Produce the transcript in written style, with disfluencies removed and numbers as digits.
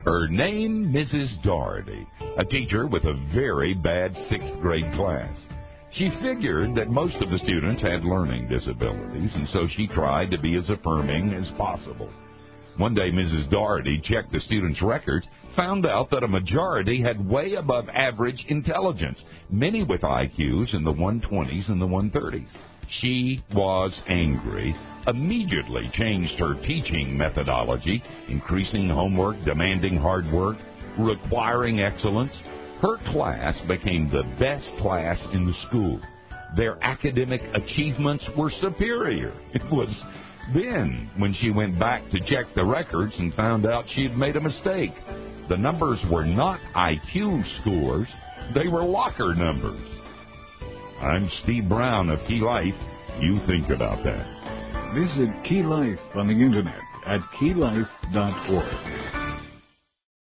Her name, Mrs. Doherty, a teacher with a very bad sixth-grade class. She figured that most of the students had learning disabilities, and so she tried to be as affirming as possible. One day, Mrs. Doherty checked the students' records, found out that a majority had way above average intelligence, many with IQs in the 120s and the 130s. She was angry, immediately changed her teaching methodology, increasing homework, demanding hard work, requiring excellence. Her class became the best class in the school. Their academic achievements were superior. It was then when she went back to check the records and found out she had made a mistake. The numbers were not IQ scores, they were locker numbers. I'm Steve Brown of Key Life. You think about that. Visit Key Life on the internet at keylife.org.